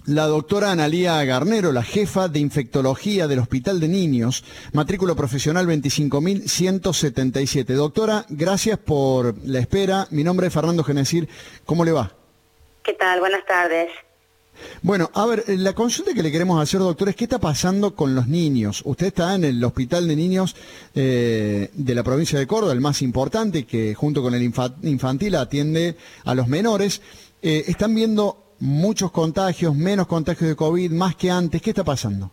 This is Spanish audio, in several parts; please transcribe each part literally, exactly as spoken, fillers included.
la doctora Analía Garnero, la jefa de infectología del Hospital de Niños, matrícula profesional veinticinco mil ciento setenta y siete. Doctora, gracias por la espera. Mi nombre es Fernando Genesir. ¿Cómo le va? ¿Qué tal? Buenas tardes. Bueno, a ver, la consulta que le queremos hacer, doctor, es qué está pasando con los niños. Usted está en el Hospital de Niños eh, de la provincia de Córdoba, el más importante, que junto con el infantil atiende a los menores. Eh, ¿Están viendo muchos contagios, menos contagios de COVID, más que antes? ¿Qué está pasando?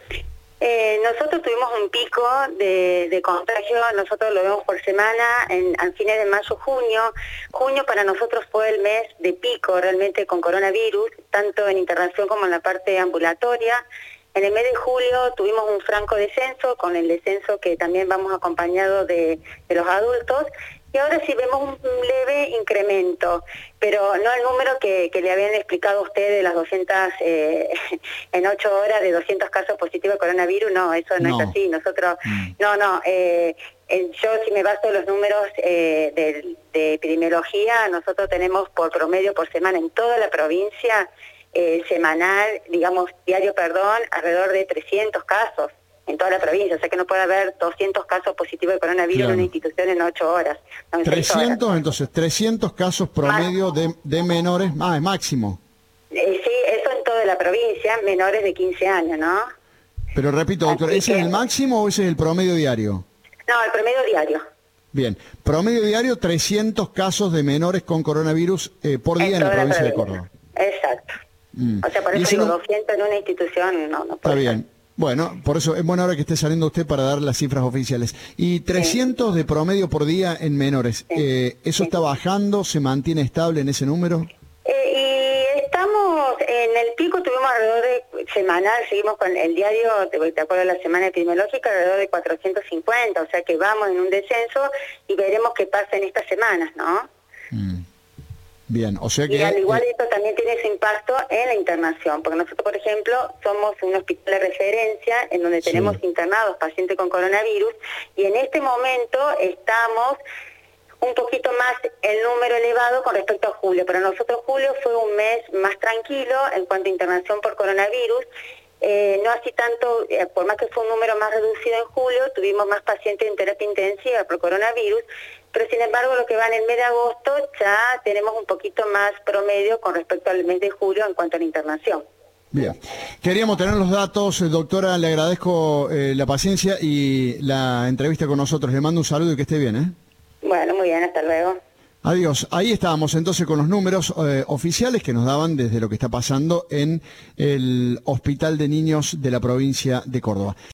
Eh, nosotros tuvimos un pico de, de contagio, nosotros lo vemos por semana, en, a fines de mayo, junio. Junio para nosotros fue el mes de pico realmente con coronavirus, tanto en internación como en la parte ambulatoria. En el mes de julio tuvimos un franco descenso, con el descenso que también vamos acompañado de, de los adultos. Y ahora sí vemos un leve incremento, pero no el número que, que le habían explicado a usted de las doscientas, eh, en ocho horas de doscientos casos positivos de coronavirus, no, eso no, no. es así. Nosotros, mm. no, no, eh, yo si me baso en los números eh, de, de epidemiología, nosotros tenemos por promedio por semana en toda la provincia, eh, semanal, digamos, diario, perdón, alrededor de trescientos casos. En toda la provincia, o sea que no puede haber doscientos casos positivos de coronavirus claro. en una institución en ocho horas. No, en trescientos, horas. Entonces, trescientos casos promedio de, de menores, ah, es máximo. Eh, sí, eso en toda la provincia, menores de quince años, ¿no? Pero repito, doctor, Así ¿ese que... es el máximo o ese es el promedio diario? No, el promedio diario. Bien, promedio diario, trescientos casos de menores con coronavirus eh, por día en, en la provincia, provincia de Córdoba. Exacto. Mm. O sea, por eso digo, no... doscientos en una institución no, no puede Está bien. ser. Bueno, por eso es buena hora que esté saliendo usted para dar las cifras oficiales. Y trescientos sí. de promedio por día en menores. Sí. Eh, ¿Eso sí. está bajando? ¿Se mantiene estable en ese número? Eh, y estamos en el pico, tuvimos alrededor de semanal, seguimos con el diario, de acuerdo a la semana epidemiológica, alrededor de cuatrocientos cincuenta, o sea que vamos en un descenso y veremos qué pasa en estas semanas, ¿no? Mm. Bien, o sea que... Y al igual eh... esto también tiene su impacto en la internación, porque nosotros, por ejemplo, somos un hospital de referencia en donde tenemos sí. internados pacientes con coronavirus, y en este momento estamos un poquito más el número elevado con respecto a julio. Para nosotros julio fue un mes más tranquilo en cuanto a internación por coronavirus, eh, no así tanto, eh, por más que fue un número más reducido en julio, tuvimos más pacientes en terapia intensiva por coronavirus, pero sin embargo lo que va en el mes de agosto ya tenemos un poquito más promedio con respecto al mes de julio en cuanto a la internación. Bien, queríamos tener los datos, doctora, le agradezco eh, la paciencia y la entrevista con nosotros, le mando un saludo y que esté bien, ¿eh? Bueno, muy bien, hasta luego. Adiós. Ahí estábamos entonces con los números eh, oficiales que nos daban desde lo que está pasando en el Hospital de Niños de la provincia de Córdoba.